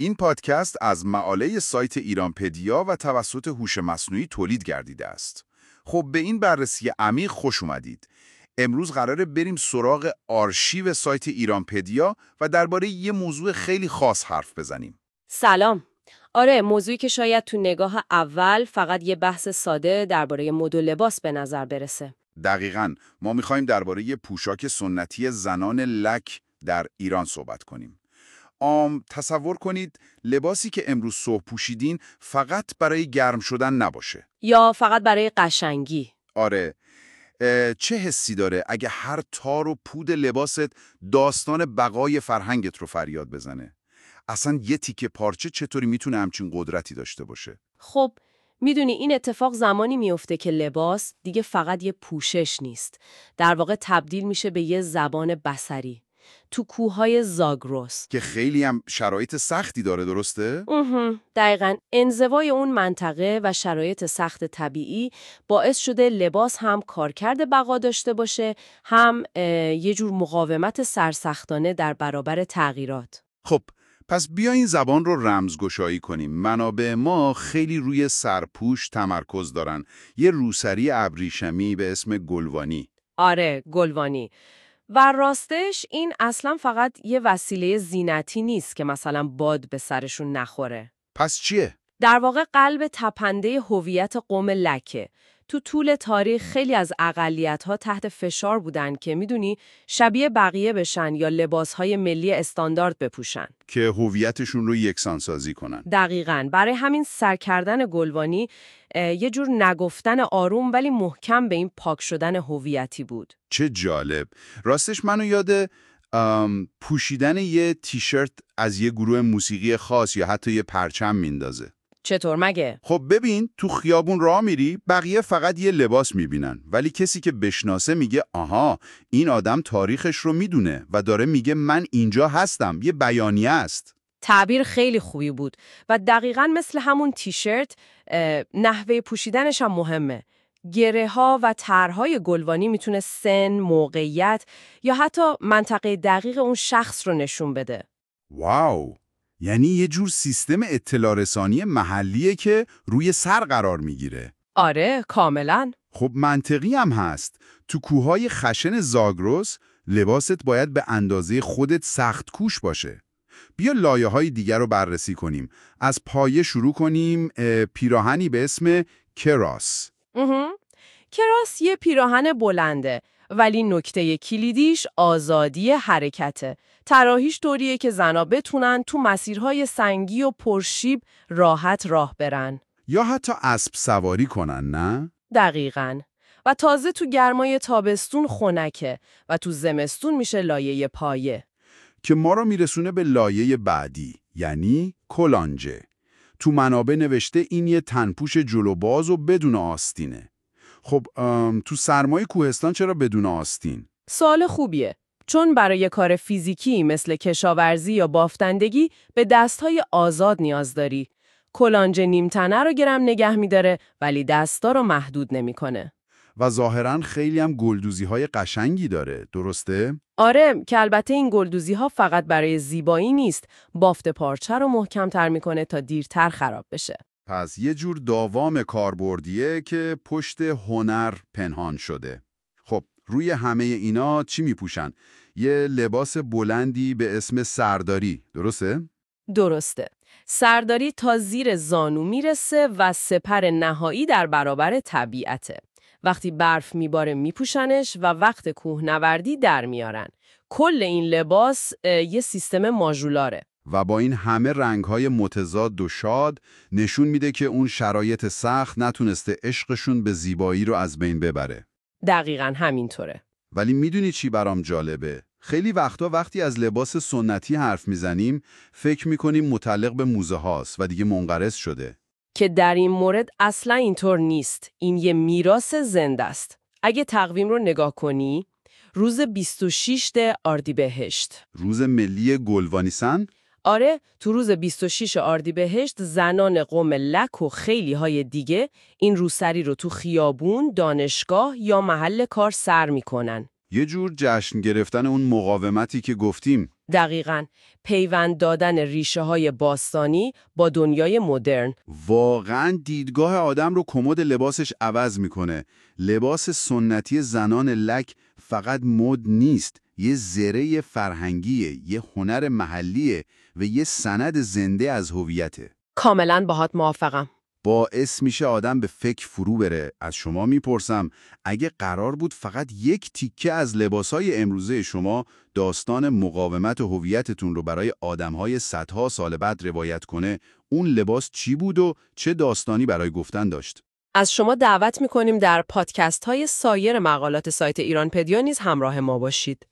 این پادکست از مقاله سایت ایرانپدیا و توسط هوش مصنوعی تولید گردیده است. خب به این بررسی عمیق خوش اومدید. امروز قراره بریم سراغ آرشیو سایت ایرانپدیا و درباره یه موضوع خیلی خاص حرف بزنیم. سلام. آره، موضوعی که شاید تو نگاه اول فقط یه بحث ساده درباره مد و لباس به نظر برسه. دقیقاً، ما می‌خوایم درباره یه پوشاک سنتی زنان لک در ایران صحبت کنیم. تصور کنید لباسی که امروز صبح پوشیدین فقط برای گرم شدن نباشه. یا فقط برای قشنگی. آره. چه حسی داره اگه هر تار و پود لباست داستان بقای فرهنگت رو فریاد بزنه؟ اصلا یه تیکه پارچه چطوری میتونه همچین قدرتی داشته باشه؟ خب، میدونی این اتفاق زمانی میفته که لباس دیگه فقط یه پوشش نیست. در واقع تبدیل میشه به یه زبان بصری. تو کوههای زاگرس که خیلی هم شرایط سختی داره، درسته؟ دقیقاً انزوای اون منطقه و شرایط سخت طبیعی باعث شده لباس هم کارکرد بقا داشته باشه، هم یه جور مقاومت سرسختانه در برابر تغییرات. خب پس بیا این زبان رو رمزگشایی کنیم. منابع ما خیلی روی سرپوش تمرکز دارن. یه روسری ابریشمی به اسم گلوانی. آره، گلوانی. و راستش این اصلا فقط یه وسیله زینتی نیست که مثلا باد به سرشون نخوره. پس چیه؟ در واقع قلب تپنده هویت قوم لکه. تو طول تاریخ خیلی از اقلیت‌ها تحت فشار بودن که میدونی شبیه بقیه بشن یا لباس‌های ملی استاندارد بپوشن که هویتشون رو یکسانسازی کنن. دقیقاً. برای همین سر کردن گلوانی یه جور نگفتن آروم ولی محکم به این پاک شدن هویتی بود. چه جالب. راستش منو یاد پوشیدن یه تیشرت از یه گروه موسیقی خاص یا حتی یه پرچم میندازه. چطور مگه؟ خب ببین، تو خیابون راه میری، بقیه فقط یه لباس میبینن، ولی کسی که بشناسه میگه آها، این آدم تاریخش رو میدونه و داره میگه من اینجا هستم. یه بیانیه است. تعبیر خیلی خوبی بود و دقیقاً مثل همون تیشرت نحوه پوشیدنش هم مهمه. گره ها و طرحهای گلوانی میتونه سن، موقعیت یا حتی منطقه دقیق اون شخص رو نشون بده. واو! یعنی یه جور سیستم اطلاع رسانی محلیه که روی سر قرار میگیره. آره، کاملاً. خب منطقی هم هست. تو کوههای خشن زاگرس لباست باید به اندازه خودت سخت کوش باشه. بیا لایه‌های دیگر رو بررسی کنیم. از پایه شروع کنیم. پیراهنی به اسم کراس. کراس یه پیراهن بلنده، ولی نکته کلیدیش آزادی حرکته. طراحیش طوریه که زنا بتونن تو مسیرهای سنگی و پرشیب راحت راه برن. یا حتی اسب سواری کنن، نه؟ دقیقاً. و تازه تو گرمای تابستون خنکه و تو زمستون میشه لایه پایه. که ما رو میرسونه به لایه بعدی، یعنی کلانجه. تو منابع نوشته این یه تنپوش جلوباز و بدون آستینه. خب تو سرمای کوهستان چرا بدون آستین؟ سوال خوبیه. چون برای کار فیزیکی مثل کشاورزی یا بافتندگی به دستهای آزاد نیاز داری. کلانجه نیمتنه رو گرم نگه می‌داره ولی دستا رو محدود نمی‌کنه. و ظاهراً خیلی هم گلدوزی‌های قشنگی داره، درسته؟ آره، که البته این گلدوزی‌ها فقط برای زیبایی نیست، بافت پارچه رو محکم‌تر می‌کنه تا دیرتر خراب بشه. پس یه جور داوام کاربردیه که پشت هنر پنهان شده. خب روی همه اینا چی میپوشن؟ یه لباس بلندی به اسم سرداری، درسته؟ درسته. سرداری تا زیر زانو میرسه و سپر نهایی در برابر طبیعته. وقتی برف میباره میپوشنش و وقت کوهنوردی در میارن. کل این لباس یه سیستم ماژولاره. و با این همه رنگ‌های متضاد و شاد نشون میده که اون شرایط سخت نتونسته عشقشون به زیبایی رو از بین ببره. دقیقاً همینطوره. ولی میدونی چی برام جالبه؟ خیلی وقتا وقتی از لباس سنتی حرف میزنیم فکر میکنیم متعلق به موزه هاست و دیگه منقرض شده. که در این مورد اصلا اینطور نیست. این یه میراث زنده است. اگه تقویم رو نگاه کنی، روز 26 اردیبهشت. روز ملی گلوانیسن؟ آره، تو روز 26 اردیبهشت زنان قوم لک و خیلی های دیگه این روسری رو تو خیابون، دانشگاه یا محل کار سر میکنن. یه جور جشن گرفتن اون مقاومتی که گفتیم. دقیقاً، پیوند دادن ریشه های باستانی با دنیای مدرن. واقعاً دیدگاه آدم رو کمد لباسش عوض میکنه. لباس سنتی زنان لک فقط مد نیست، یه زره فرهنگیه، یه هنر محلیه و یه سند زنده از هویته. کاملاً باهات موافقم. باعث میشه آدم به فکر فرو بره. از شما میپرسم اگه قرار بود فقط یک تیکه از لباسای امروزه شما داستان مقاومت و هویتتون رو برای آدمهای صدها سال بعد روایت کنه، اون لباس چی بود و چه داستانی برای گفتن داشت؟ از شما دعوت می‌کنیم در پادکست های سایر مقالات سایت ایرانپدیا نیز همراه ما باشید.